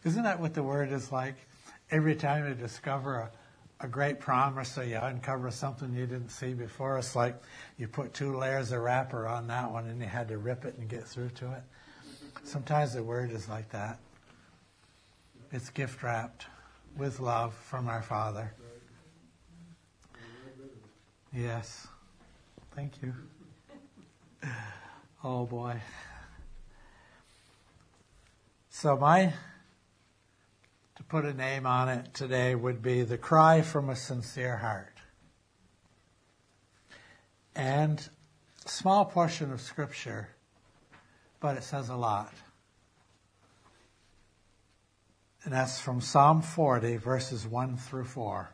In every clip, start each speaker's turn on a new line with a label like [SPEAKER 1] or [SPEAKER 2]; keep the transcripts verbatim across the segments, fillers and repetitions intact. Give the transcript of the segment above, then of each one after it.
[SPEAKER 1] Isn't that what the Word is like? Every time you discover a, a great promise or you uncover something you didn't see before, it's like you put two layers of wrapper on that one and you had to rip it and get through to it. Sometimes the Word is like that. It's gift wrapped with love from our Father. Yes. Thank you. Oh boy. So my, to put a name on it today would be The Cry from a Sincere Heart. And a small portion of Scripture, but it says a lot. And that's from Psalm forty, verses one through four.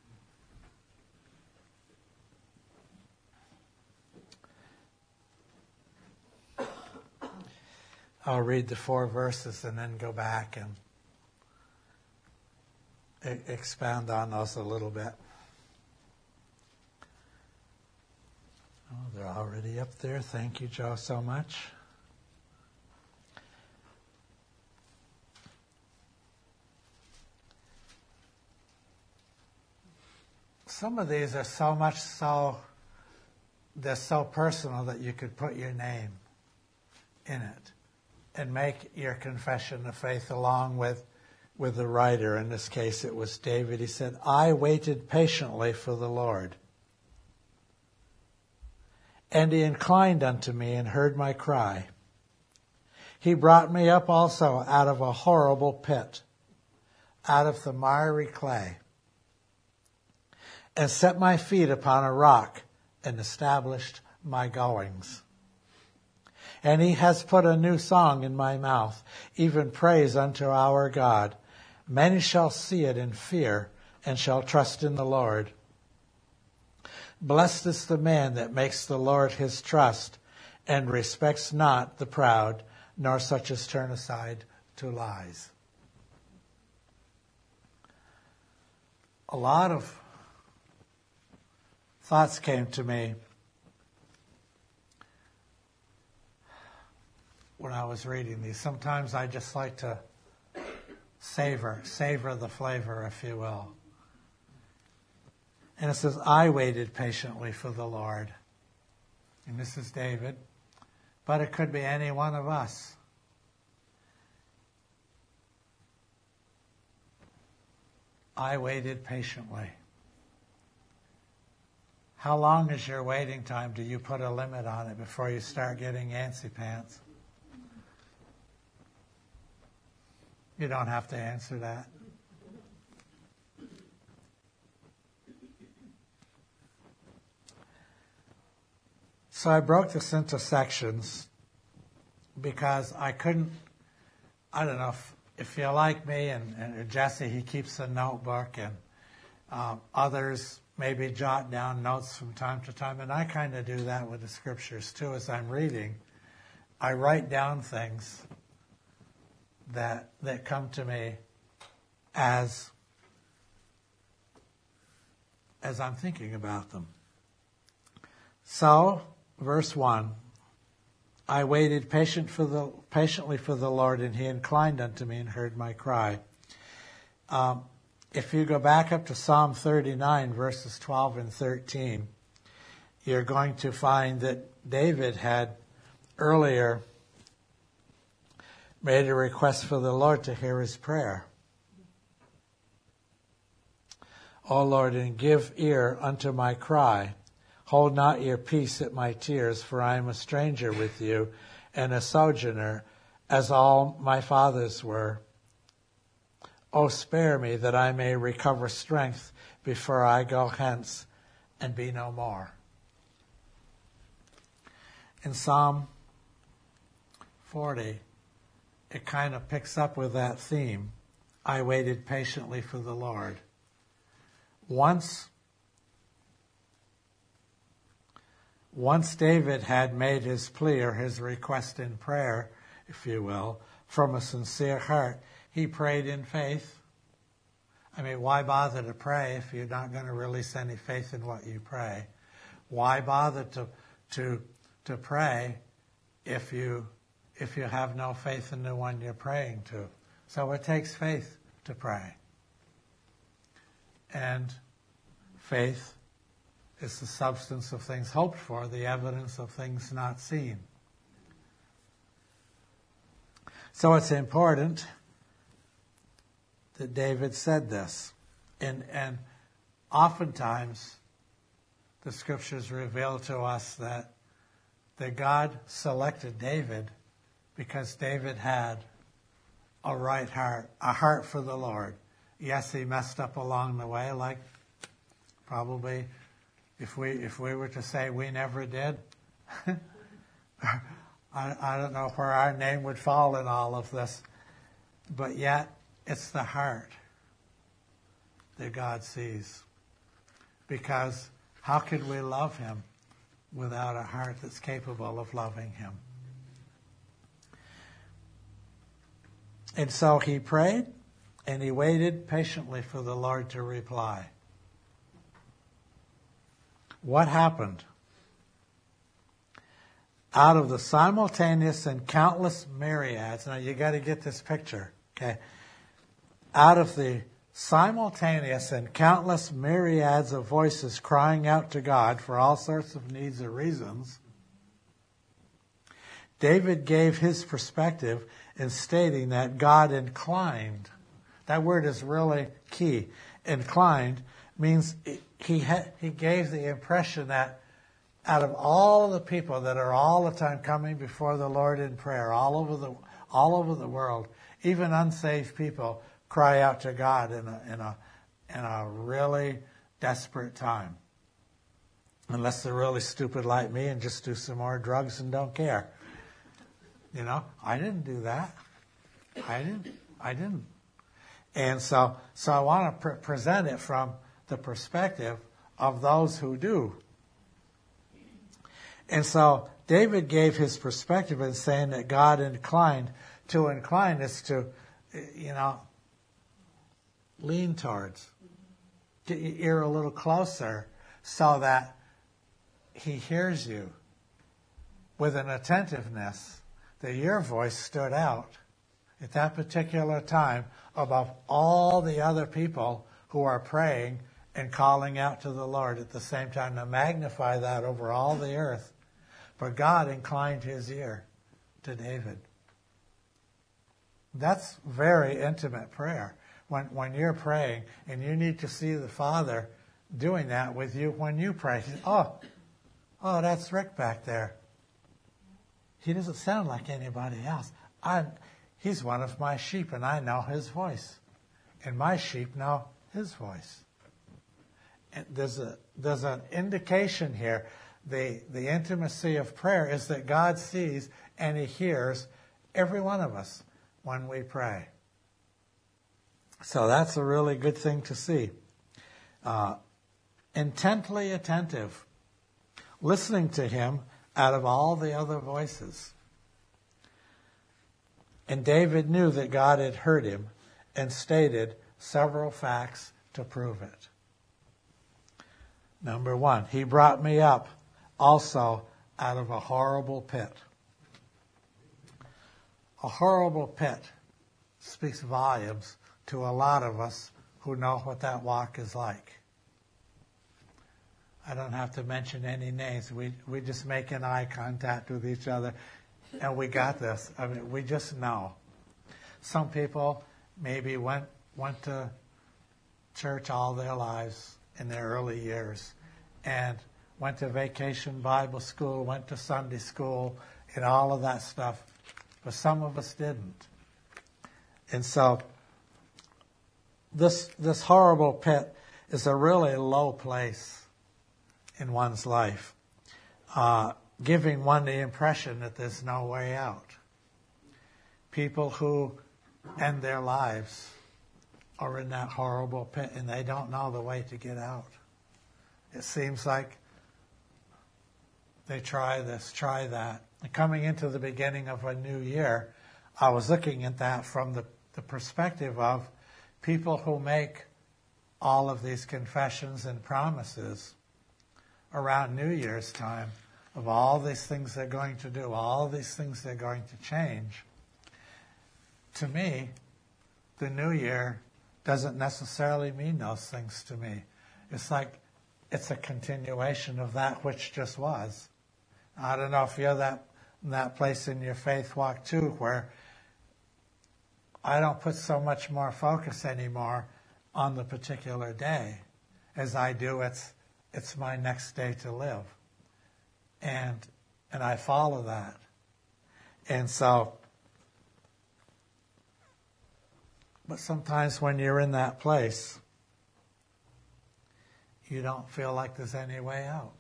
[SPEAKER 1] I'll read the four verses and then go back and e- expand on those a little bit. Oh, they're already up there. Thank you, Joe, so much. Some of these are so much so, they're so personal that you could put your name in it and make your confession of faith along with, with the writer. In this case, it was David. He said, I waited patiently for the Lord, and he inclined unto me and heard my cry. He brought me up also out of a horrible pit, out of the miry clay, and set my feet upon a rock and established my goings. And he has put a new song in my mouth, even praise unto our God. Many shall see it in fear and shall trust in the Lord. Blessed is the man that makes the Lord his trust and respects not the proud, nor such as turn aside to lies. A lot of thoughts came to me when I was reading these. Sometimes I just like to savor, savor the flavor, if you will. And it says, I waited patiently for the Lord. And this is David. But it could be any one of us. I waited patiently. How long is your waiting time? Do you put a limit on it before you start getting antsy pants? You don't have to answer that. So I broke this into sections because I couldn't, I don't know, if, if you're like me and, and Jesse, he keeps a notebook, and um, others maybe jot down notes from time to time, and I kind of do that with the scriptures too. As I'm reading, I write down things that that come to me as as I'm thinking about them. So, verse one, I waited patient for the patiently for the Lord, and he inclined unto me and heard my cry. Um, if you go back up to Psalm thirty-nine, verses twelve and thirteen, you're going to find that David had earlier made a request for the Lord to hear his prayer. O Lord, and give ear unto my cry. Hold not your peace at my tears, for I am a stranger with you, and a sojourner, as all my fathers were. O spare me, that I may recover strength before I go hence and be no more. In Psalm forty, it kind of picks up with that theme. I waited patiently for the Lord. Once, once David had made his plea or his request in prayer, if you will, from a sincere heart, he prayed in faith. I mean, why bother to pray if you're not going to release any faith in what you pray? Why bother to to to pray if you if you have no faith in the one you're praying to? So it takes faith to pray. And faith is the substance of things hoped for, the evidence of things not seen. So it's important that David said this. And, and oftentimes, the scriptures reveal to us that, that God selected David because David had a right heart, a heart for the Lord. Yes, he messed up along the way, like probably if we if we were to say we never did, I, I don't know where our name would fall in all of this. But yet, it's the heart that God sees. Because how could we love him without a heart that's capable of loving him? And so he prayed, and he waited patiently for the Lord to reply. What happened? Out of the simultaneous and countless myriads, now you got to get this picture, okay? Out of the simultaneous and countless myriads of voices crying out to God for all sorts of needs or reasons, David gave his perspective in stating that God inclined. That word is really key. Inclined means he ha- he gave the impression that out of all the people that are all the time coming before the Lord in prayer, all over the all over the world, even unsaved people cry out to God in a in a in a really desperate time. Unless they're really stupid like me and just do some more drugs and don't care. You know, I didn't do that. I didn't. I didn't. And so, so I want to pre- present it from the perspective of those who do. And so David gave his perspective in saying that God inclined. To incline is to, you know, lean towards. Get your ear a little closer so that he hears you with an attentiveness that your voice stood out at that particular time above all the other people who are praying and calling out to the Lord at the same time, to magnify that over all the earth. For God inclined his ear to David. That's very intimate prayer. When when you're praying and you need to see the Father doing that with you when you pray. Oh, oh, that's Rick back there. He doesn't sound like anybody else. I, he's one of my sheep, and I know his voice. And my sheep know his voice. And there's a there's an indication here. The the intimacy of prayer is that God sees and he hears every one of us when we pray. So that's a really good thing to see. Uh, intently attentive, listening to him out of all the other voices. And David knew that God had heard him and stated several facts to prove it. Number one, he brought me up also out of a horrible pit. A horrible pit speaks volumes to a lot of us who know what that walk is like. I don't have to mention any names. We we just make an eye contact with each other, and we got this. I mean, we just know. Some people maybe went went to church all their lives in their early years, and went to vacation Bible school, went to Sunday school, and all of that stuff. But some of us didn't. And so this this horrible pit is a really low place in one's life, uh, giving one the impression that there's no way out. People who end their lives are in that horrible pit and they don't know the way to get out. It seems like they try this, try that. And coming into the beginning of a new year, I was looking at that from the, the perspective of people who make all of these confessions and promises around New Year's time of all these things they're going to do, all these things they're going to change. To me, the new year doesn't necessarily mean those things to me. It's like it's a continuation of that which just was. I don't know if you're that that place in your faith walk too, where I don't put so much more focus anymore on the particular day as I do it's it's my next day to live. And and I follow that. And so, but sometimes when you're in that place, you don't feel like there's any way out.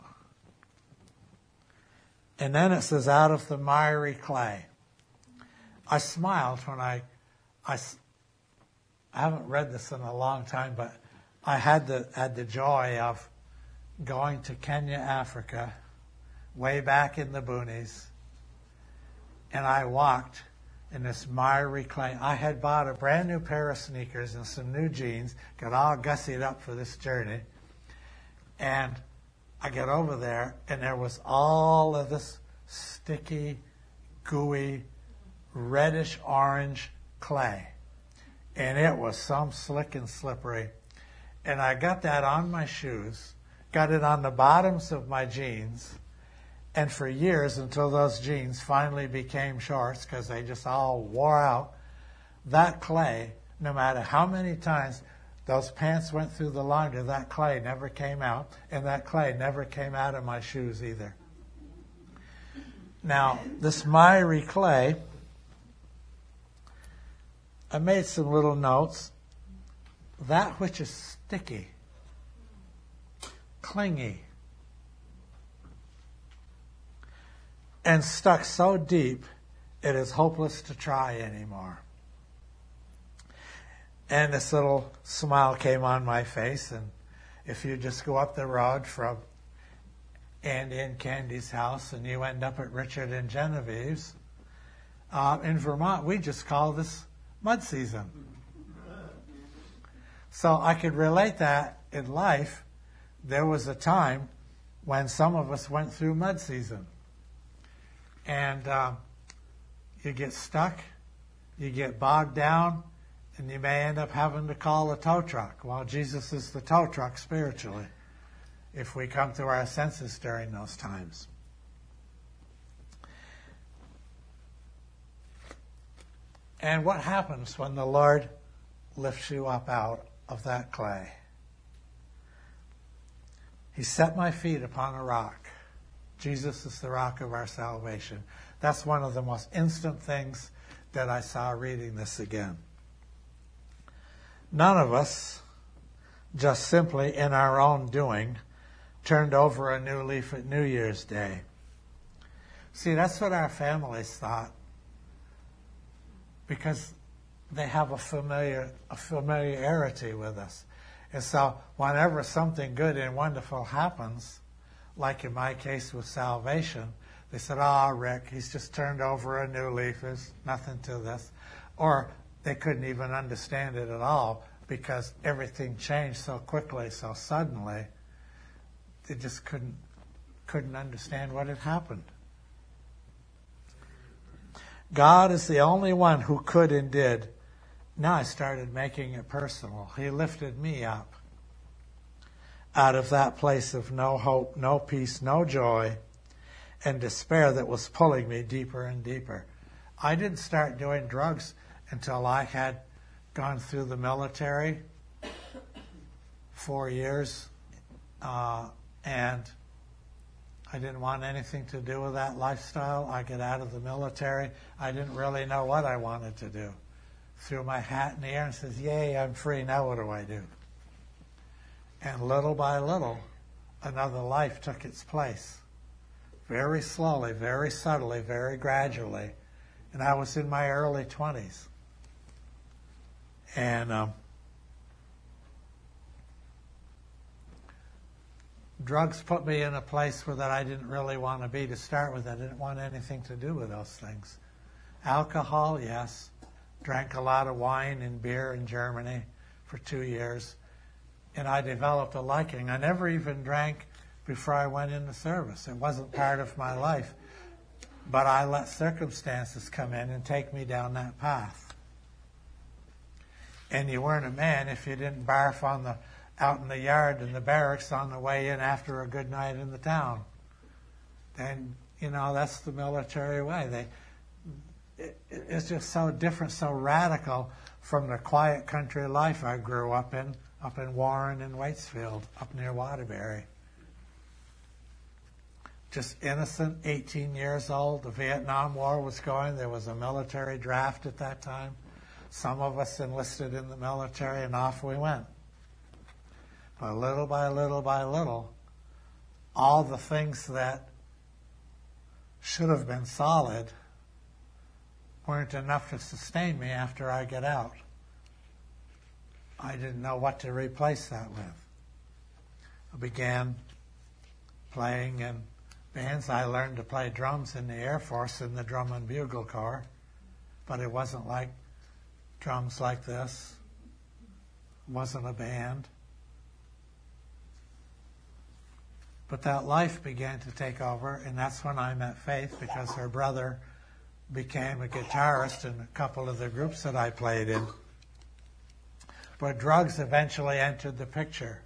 [SPEAKER 1] And then it says, out of the miry clay. I smiled when I, I, I haven't read this in a long time, but I had the, had the joy of going to Kenya, Africa, way back in the boonies, and I walked in this miry clay. I had bought a brand new pair of sneakers and some new jeans, got all gussied up for this journey, and I get over there, and there was all of this sticky, gooey, reddish-orange clay. And it was some slick and slippery. And I got that on my shoes, got it on the bottoms of my jeans, and for years, until those jeans finally became shorts, because they just all wore out, that clay, no matter how many times those pants went through the laundry, that clay never came out, and that clay never came out of my shoes either. Now, this miry clay, I made some little notes. That which is sticky, clingy, and stuck so deep, it is hopeless to try anymore. And this little smile came on my face, and if you just go up the road from Andy and Candy's house and you end up at Richard and Genevieve's, uh, in Vermont, we just call this mud season. So I could relate that in life. There was a time when some of us went through mud season. And uh, you get stuck, you get bogged down, and you may end up having to call a tow truck. Well, Jesus is the tow truck spiritually, if we come to our senses during those times. And what happens when the Lord lifts you up out of that clay? He set my feet upon a rock. Jesus is the rock of our salvation. That's one of the most instant things that I saw reading this again. None of us, just simply in our own doing, turned over a new leaf at New Year's Day. See, that's what our families thought, because they have a familiar, a familiarity with us. And so whenever something good and wonderful happens, like in my case with salvation, they said, oh, Rick, he's just turned over a new leaf. There's nothing to this. Or they couldn't even understand it at all because everything changed so quickly, so suddenly, they just couldn't couldn't understand what had happened. God is the only one who could and did. Now I started making it personal. He lifted me up out of that place of no hope, no peace, no joy, and despair that was pulling me deeper and deeper. I didn't start doing drugs until I had gone through the military four years, uh, and I didn't want anything to do with that lifestyle. I got out of the military. I didn't really know what I wanted to do. Threw my hat in the air and says, yay, I'm free. Now what do I do? And little by little, another life took its place. Very slowly, very subtly, very gradually. And I was in my early twenties. And um, drugs put me in a place where that I didn't really want to be to start with. I didn't want anything to do with those things. Alcohol, yes. Drank a lot of wine and beer in Germany for two years. And I developed a liking. I never even drank before I went into service. It wasn't part of my life. But I let circumstances come in and take me down that path. And you weren't a man if you didn't barf on the out in the yard in the barracks on the way in after a good night in the town. And, you know, that's the military way. They, it, it's just so different, so radical from the quiet country life I grew up in, up in Warren and Waitsfield, up near Waterbury. Just innocent, eighteen years old. The Vietnam War was going. There was a military draft at that time. Some of us enlisted in the military, and off we went. But little by little by little, all the things that should have been solid weren't enough to sustain me after I get out. I didn't know what to replace that with. I began playing in bands. I learned to play drums in the Air Force in the Drum and Bugle Corps, but it wasn't like drums like this. It wasn't a band. But that life began to take over, and that's when I met Faith, because her brother became a guitarist in a couple of the groups that I played in. But drugs eventually entered the picture.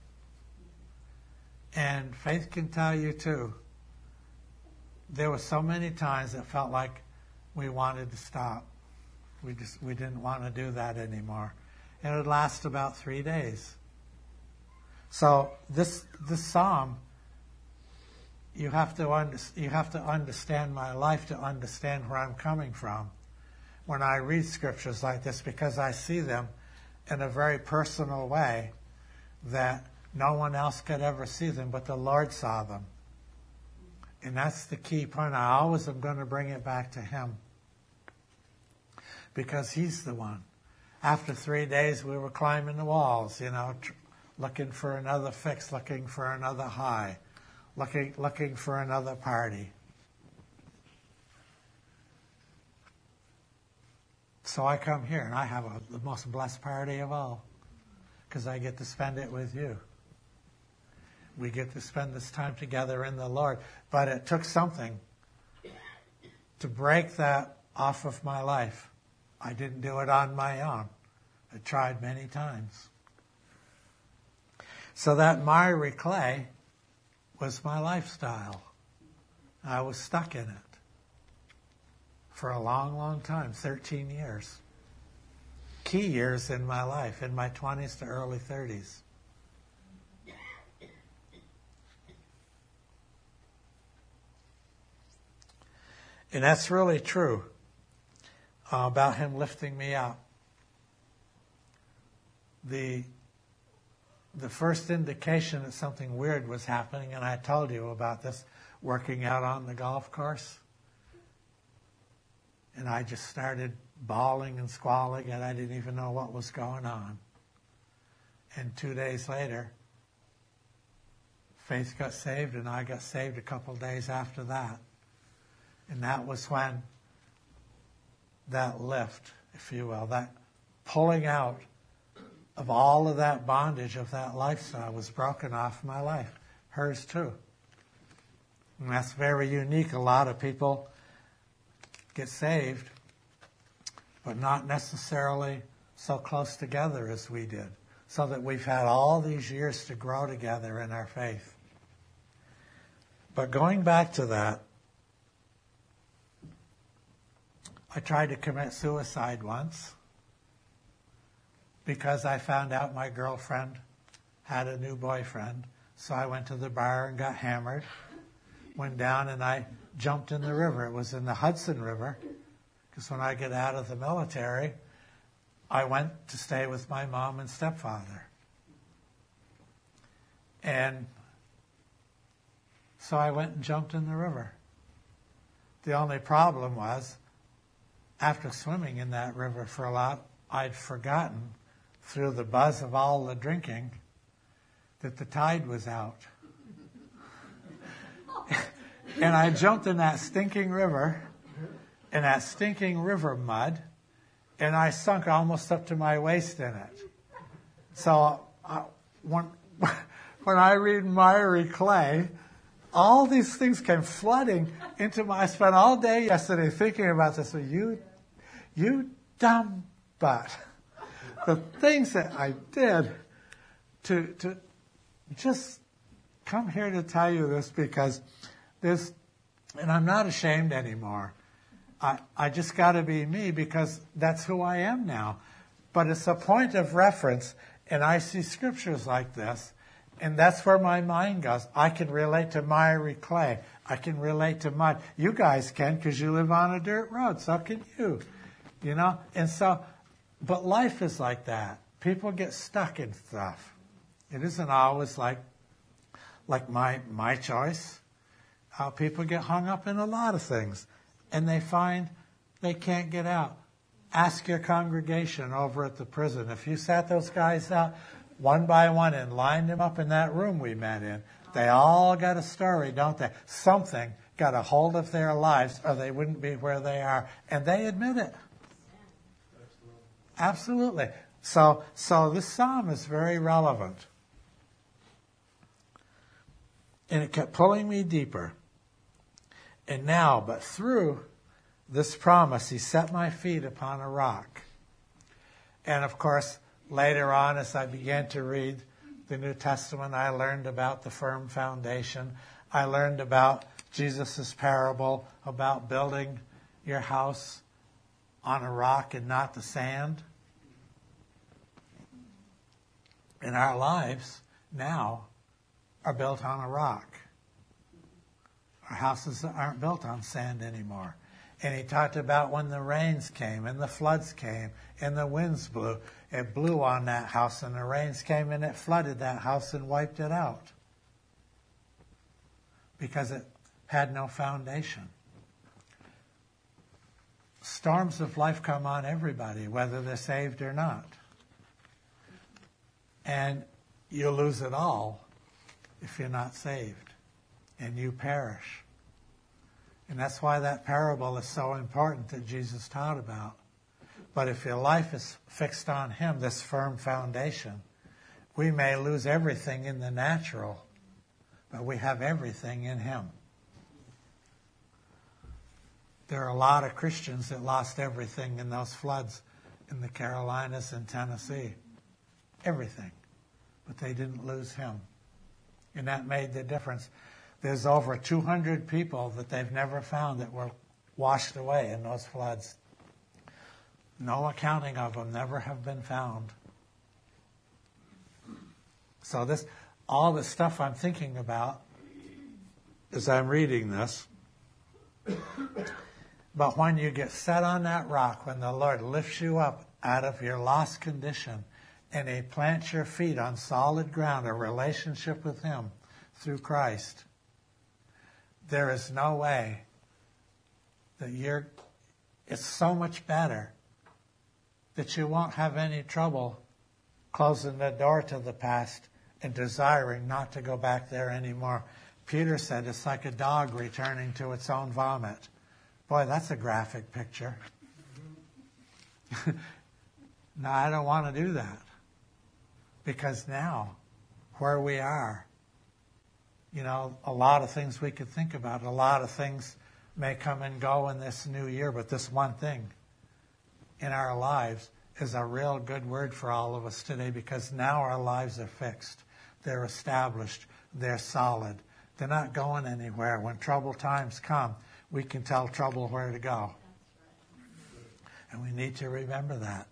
[SPEAKER 1] And Faith can tell you too, there were so many times it felt like we wanted to stop. We just we didn't want to do that anymore. And it would last about three days. So this this psalm, you have to under, you have to understand my life to understand where I'm coming from when I read scriptures like this, because I see them in a very personal way that no one else could ever see them, but the Lord saw them. And that's the key point. I always am going to bring it back to Him, because He's the one. After three days, we were climbing the walls, you know, tr- looking for another fix, looking for another high. Looking, looking for another party. So I come here and I have a, the most blessed party of all, because I get to spend it with you. We get to spend this time together in the Lord. But it took something to break that off of my life. I didn't do it on my own. I tried many times. So that miry clay was my lifestyle. I was stuck in it for a long, long time, thirteen years. Key years in my life, in my twenties to early thirties. And that's really true uh, about Him lifting me up. The The first indication that something weird was happening, and I told you about this, working out on the golf course. And I just started bawling and squalling, and I didn't even know what was going on. And two days later, Faith got saved, and I got saved a couple days after that. And that was when that lift, if you will, that pulling out of all of that bondage of that lifestyle was broken off my life. Hers too. And that's very unique. A lot of people get saved, but not necessarily so close together as we did. So that we've had all these years to grow together in our faith. But going back to that, I tried to commit suicide once, because I found out my girlfriend had a new boyfriend. So I went to the bar and got hammered, went down and I jumped in the river. It was in the Hudson River, because when I get out of the military, I went to stay with my mom and stepfather. And so I went and jumped in the river. The only problem was, after swimming in that river for a lot, I'd forgotten, through the buzz of all the drinking, that the tide was out. And I jumped in that stinking river, in that stinking river mud, and I sunk almost up to my waist in it. So uh, when, when I read miry clay, all these things came flooding into my... I spent all day yesterday thinking about this. So you, you dumb butt. the things that I did to to just come here to tell you this, because this, and I'm not ashamed anymore. I, I just got to be me, because that's who I am now. But it's a point of reference, and I see scriptures like this, and that's where my mind goes. I can relate to miry clay. I can relate to mud. You guys can, because you live on a dirt road. So can you. You know? And so, but life is like that. People get stuck in stuff. It isn't always like like my my choice. Uh, people get hung up in a lot of things, and they find they can't get out. Ask your congregation over at the prison. If you sat those guys out one by one and lined them up in that room we met in, they all got a story, don't they? Something got a hold of their lives, or they wouldn't be where they are. And they admit it. Absolutely. So, so this psalm is very relevant. And it kept pulling me deeper. And now, but through this promise, he set my feet upon a rock. And of course, later on, as I began to read the New Testament, I learned about the firm foundation. I learned about Jesus' parable about building your house on a rock and not the sand. And our lives now are built on a rock. Our houses aren't built on sand anymore. And he talked about when the rains came and the floods came and the winds blew. It blew on that house, and the rains came and it flooded that house and wiped it out, because it had no foundation. Storms of life come on everybody, whether they're saved or not. And you lose it all if you're not saved, and you perish. And that's why that parable is so important that Jesus taught about. But if your life is fixed on him, this firm foundation, we may lose everything in the natural, but we have everything in him. There are a lot of Christians that lost everything in those floods in the Carolinas and Tennessee. Everything. But they didn't lose him. And that made the difference. There's over two hundred people that they've never found that were washed away in those floods. No accounting of them, never have been found. So this, all the stuff I'm thinking about as I'm reading this. But when you get set on that rock, when the Lord lifts you up out of your lost condition, and he plants your feet on solid ground, a relationship with him through Christ, there is no way that you're, it's so much better that you won't have any trouble closing the door to the past and desiring not to go back there anymore. Peter said it's like a dog returning to its own vomit. Boy, that's a graphic picture. No, I don't want to do that. Because now, where we are, you know, a lot of things we could think about, a lot of things may come and go in this new year, but this one thing in our lives is a real good word for all of us today, because now our lives are fixed. They're established. They're solid. They're not going anywhere. When troubled times come, we can tell trouble where to go. And we need to remember that.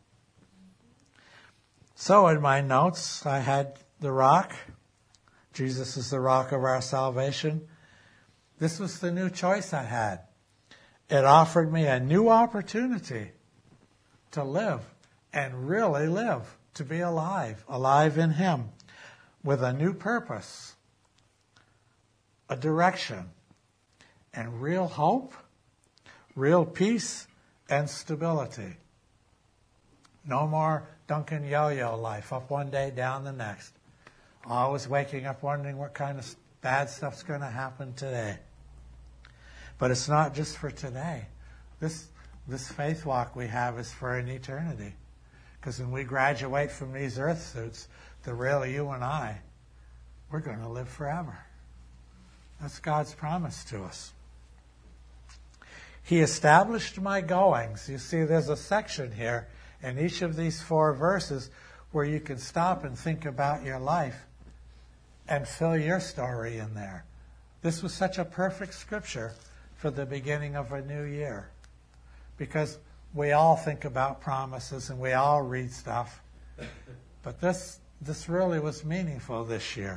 [SPEAKER 1] So in my notes, I had the rock. Jesus is the rock of our salvation. This was the new choice I had. It offered me a new opportunity to live, and really live, to be alive, alive in him, with a new purpose, a direction, and real hope, real peace, and stability. No more Duncan Yo-Yo life, up one day, down the next. Always waking up wondering what kind of bad stuff's going to happen today. But it's not just for today. This this faith walk we have is for an eternity. Because when we graduate from these earth suits, the real you and I, we're going to live forever. That's God's promise to us. He established my goings. You see, there's a section here And each of these four verses where you can stop and think about your life and fill your story in there. This was such a perfect scripture for the beginning of a new year, because we all think about promises and we all read stuff, but this this really was meaningful this year.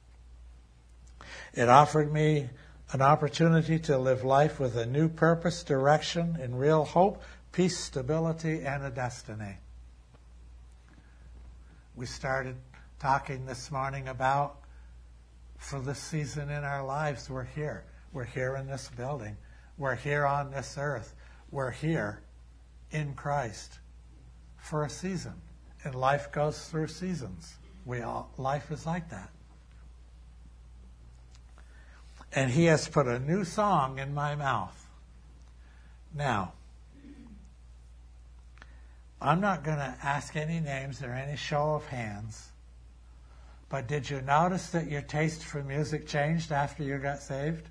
[SPEAKER 1] It offered me an opportunity to live life with a new purpose, direction, and real hope, peace, stability, and a destiny. We started talking this morning about, for this season in our lives, we're here. We're here in this building. We're here on this earth. We're here in Christ for a season. And life goes through seasons. We all, life is like that. And he has put a new song in my mouth. Now, I'm not going to ask any names or any show of hands, but did you notice that your taste for music changed after you got saved?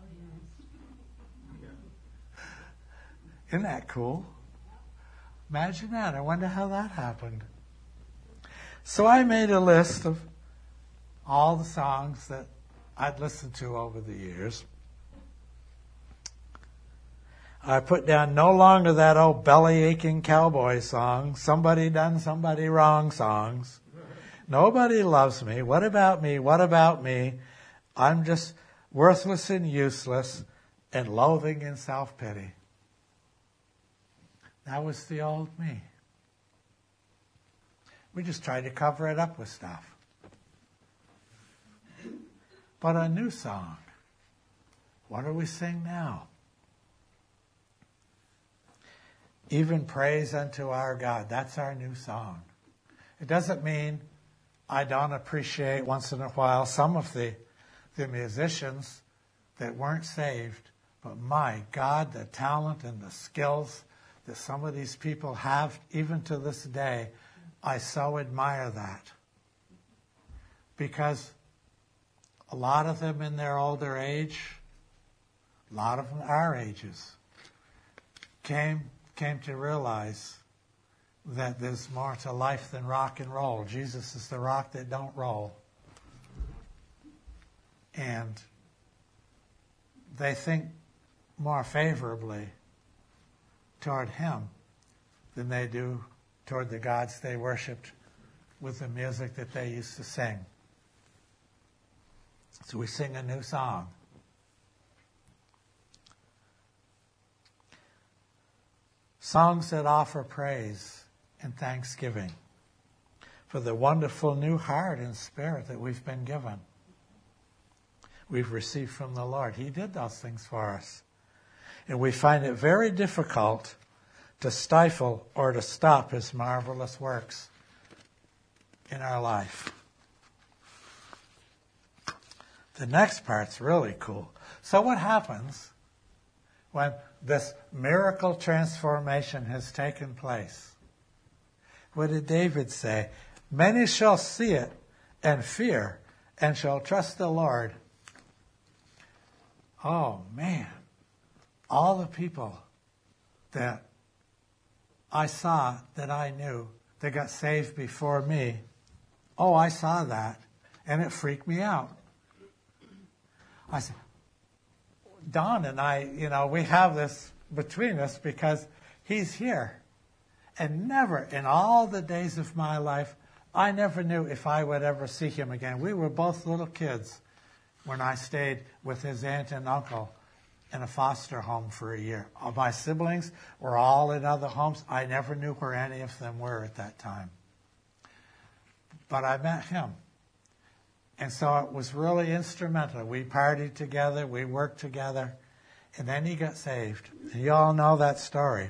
[SPEAKER 1] Isn't that cool? Imagine that. I wonder how that happened. So I made a list of all the songs that I'd listened to over the years. I put down no longer that old belly-aching cowboy song, somebody done somebody wrong songs. Nobody loves me. What about me? What about me? I'm just worthless and useless and loathing in self-pity. That was the old me. We just tried to cover it up with stuff. But a new song. What do we sing now? Even praise unto our God. That's our new song. It doesn't mean I don't appreciate once in a while some of the, the musicians that weren't saved. But my God, the talent and the skills that some of these people have, even to this day, I so admire that. Because a lot of them in their older age, a lot of them our ages, came came to realize that there's more to life than rock and roll. Jesus is the rock that don't roll. And they think more favorably toward him than they do toward the gods they worshipped with the music that they used to sing. So we sing a new song. Songs that offer praise and thanksgiving for the wonderful new heart and spirit that we've been given. We've received from the Lord. He did those things for us. And we find it very difficult to stifle or to stop his marvelous works in our life. The next part's really cool. So what happens when this miracle transformation has taken place? What did David say? Many shall see it and fear and shall trust the Lord. Oh, man. All the people that I saw, that I knew, that got saved before me, oh, I saw that, and it freaked me out. I said, Don and I, you know, we have this between us because he's here. And never in all the days of my life, I never knew if I would ever see him again. We were both little kids when I stayed with his aunt and uncle in a foster home for a year. My siblings were all in other homes. I never knew where any of them were at that time. But I met him. And so it was really instrumental. We partied together, we worked together, and then he got saved. And you all know that story.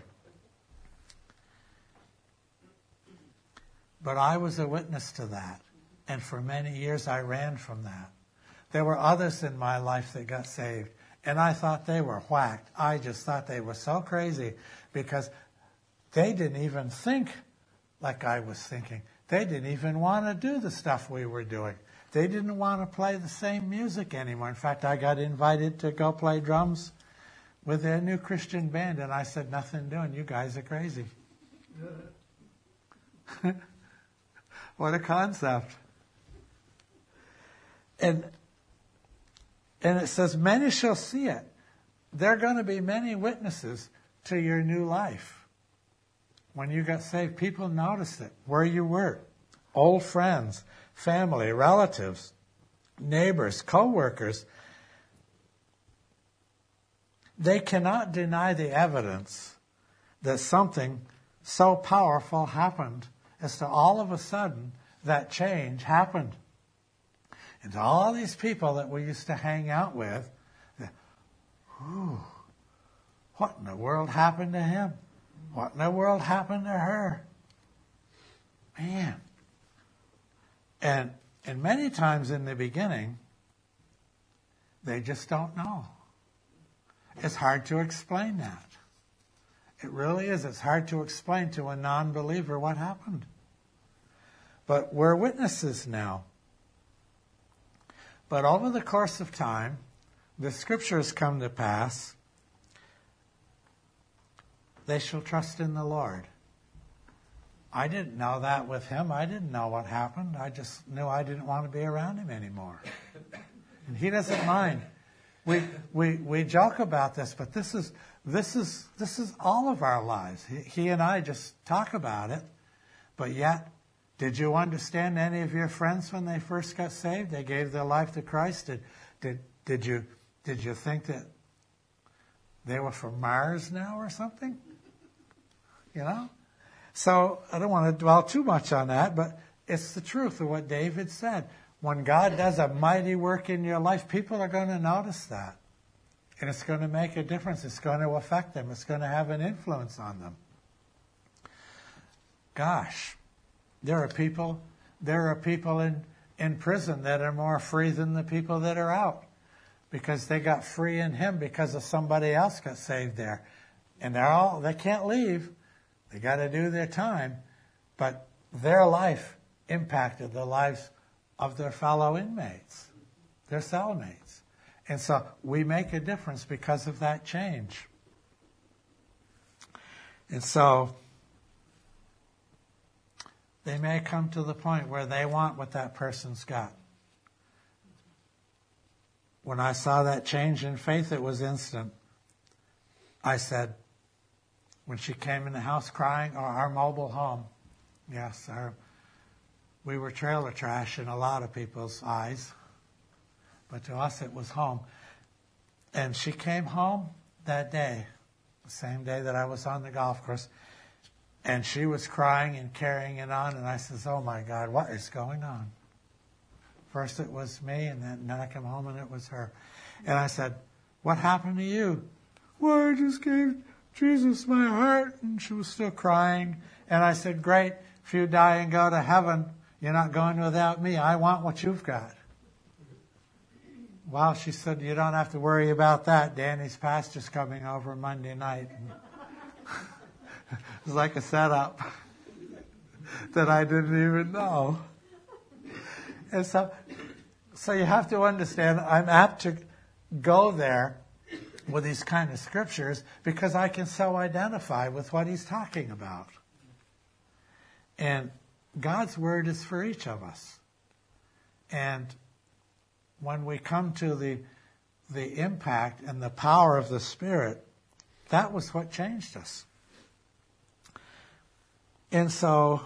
[SPEAKER 1] But I was a witness to that. And for many years I ran from that. There were others in my life that got saved. And I thought they were whacked. I just thought they were so crazy because they didn't even think like I was thinking. They didn't even want to do the stuff we were doing. They didn't want to play the same music anymore. In fact, I got invited to go play drums with their new Christian band, and I said, nothing doing. You guys are crazy. What a concept. And, and it says, many shall see it. There are going to be many witnesses to your new life. When you got saved, people noticed it, where you were. Old friends, family, relatives, neighbors, co-workers. They cannot deny the evidence that something so powerful happened as to all of a sudden that change happened. And to all these people that we used to hang out with, whew, what in the world happened to him? What in the world happened to her? Man. And and many times in the beginning, they just don't know. It's hard to explain that. It really is. It's hard to explain to a non-believer what happened. But we're witnesses now. But over the course of time, the scriptures come to pass. They shall trust in the Lord. I didn't know that with him. I didn't know what happened. I just knew I didn't want to be around him anymore. And he doesn't mind. We we we joke about this, but this is this is this is all of our lives. He, he and I just talk about it, but yet, did you understand any of your friends when they first got saved? They gave their life to Christ. Did did did you did you think that they were from Mars now or something? You know? So I don't want to dwell too much on that, but it's the truth of what David said. When God does a mighty work in your life, people are going to notice that. And it's going to make a difference. It's going to affect them. It's going to have an influence on them. Gosh, there are people, there are people in, in prison that are more free than the people that are out. Because they got free in him because of somebody else got saved there. And they're all, they can't leave. They got to do their time. But their life impacted the lives of their fellow inmates, their cellmates. And so we make a difference because of that change. And so they may come to the point where they want what that person's got. When I saw that change in faith, it was instant. I said, when she came in the house crying, or our mobile home, yes, our we were trailer trash in a lot of people's eyes, but to us it was home. And she came home that day, the same day that I was on the golf course, and she was crying and carrying it on, and I says, oh my God, what is going on? First it was me, and then, then I came home and it was her. And I said, what happened to you? Well, I just gave Jesus my heart, and she was still crying. And I said, great, if you die and go to heaven, you're not going without me. I want what you've got. Well, she said, you don't have to worry about that. Danny's pastor's coming over Monday night. It was like a setup that I didn't even know. And so, so you have to understand, I'm apt to go there with these kind of scriptures because I can so identify with what he's talking about. And God's word is for each of us. And when we come to the the impact and the power of the Spirit, that was what changed us. And so,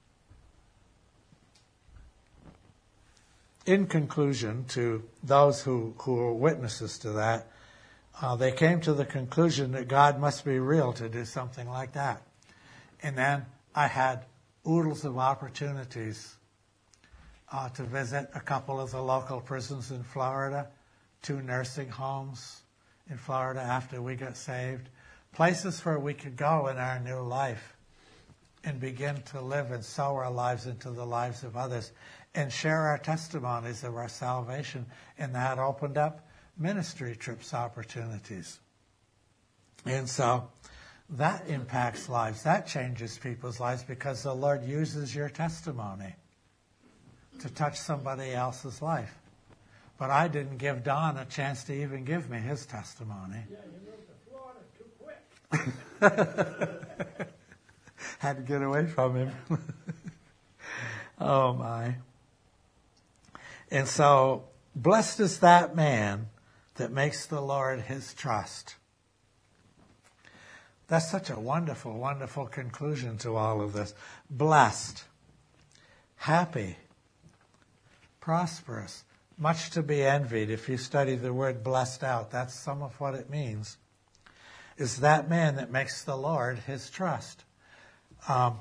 [SPEAKER 1] in conclusion, to those who, who were witnesses to that, uh, they came to the conclusion that God must be real to do something like that. And then I had oodles of opportunities uh, to visit a couple of the local prisons in Florida, two nursing homes in Florida after we got saved, places where we could go in our new life and begin to live and sow our lives into the lives of others and share our testimonies of our salvation. And that opened up ministry trips opportunities. And so that impacts lives. That changes people's lives because the Lord uses your testimony to touch somebody else's life. But I didn't give Don a chance to even give me his testimony.
[SPEAKER 2] Yeah, you moved to Florida too quick.
[SPEAKER 1] Had to get away from him. Oh, my. And so, blessed is that man that makes the Lord his trust. That's such a wonderful, wonderful conclusion to all of this. Blessed, happy, prosperous, much to be envied. If you study the word blessed out, that's some of what it means. Is that man that makes the Lord his trust. Um,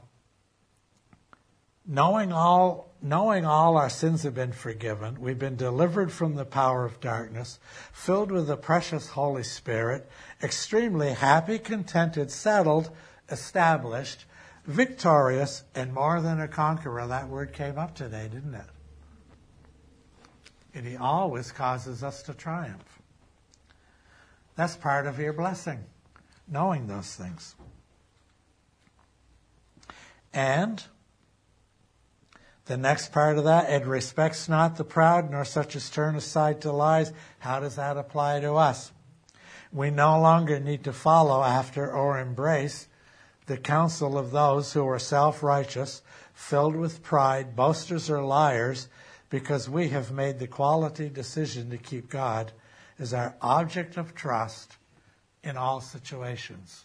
[SPEAKER 1] knowing all, knowing all our sins have been forgiven, we've been delivered from the power of darkness, filled with the precious Holy Spirit, extremely happy, contented, settled, established, victorious, and more than a conqueror. That word came up today, didn't it? And he always causes us to triumph. That's part of your blessing, knowing those things. And the next part of that, it respects not the proud, nor such as turn aside to lies. How does that apply to us? We no longer need to follow after or embrace the counsel of those who are self-righteous, filled with pride, boasters or liars, because we have made the quality decision to keep God as our object of trust in all situations.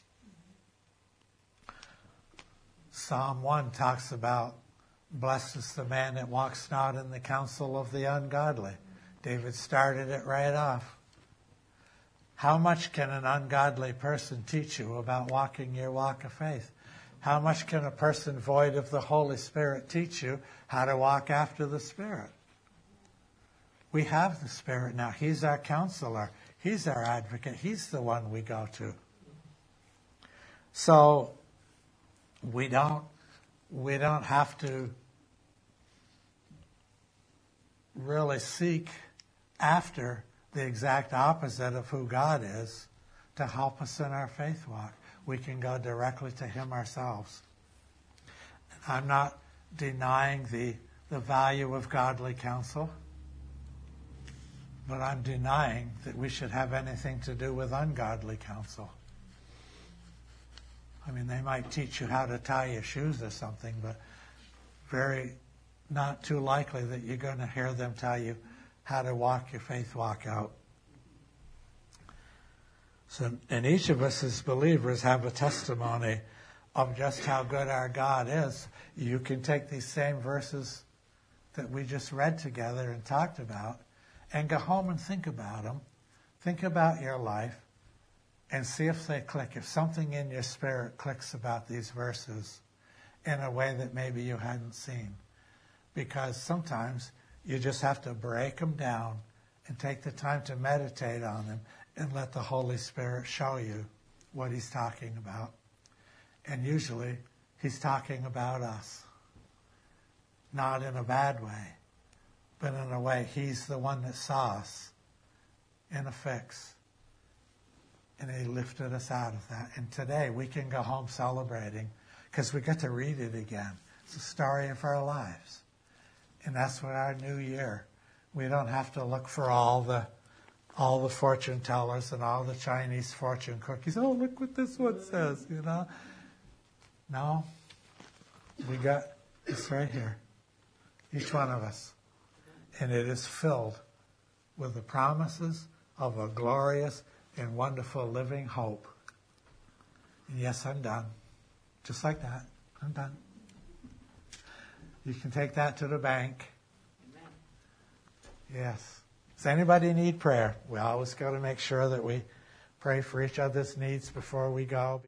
[SPEAKER 1] Psalm one talks about, blessed is the man that walks not in the counsel of the ungodly. David started it right off. How much can an ungodly person teach you about walking your walk of faith? How much can a person void of the Holy Spirit teach you how to walk after the Spirit? We have the Spirit now. He's our counselor. He's our advocate. He's the one we go to. So we don't, we don't have to really seek after the exact opposite of who God is to help us in our faith walk. We can go directly to Him ourselves. I'm not denying the, the value of godly counsel, but I'm denying that we should have anything to do with ungodly counsel. I mean, they might teach you how to tie your shoes or something, but very not too likely that you're going to hear them tell you how to walk your faith walk out. So, and each of us as believers have a testimony of just how good our God is. You can take these same verses that we just read together and talked about and go home and think about them. Think about your life and see if they click. If something in your spirit clicks about these verses in a way that maybe you hadn't seen. Because sometimes you just have to break them down and take the time to meditate on them and let the Holy Spirit show you what He's talking about. And usually He's talking about us. Not in a bad way, but in a way He's the one that saw us in a fix. And He lifted us out of that. And today we can go home celebrating because we get to read it again. It's the story of our lives. And that's what our new year. We don't have to look for all the all the fortune tellers and all the Chinese fortune cookies. Oh, look what this one says, you know. No. We got this right here. Each one of us. And it is filled with the promises of a glorious and wonderful living hope. And yes, I'm done. Just like that. I'm done. You can take that to the bank. Amen. Yes. Does anybody need prayer? We always got to make sure that we pray for each other's needs before we go.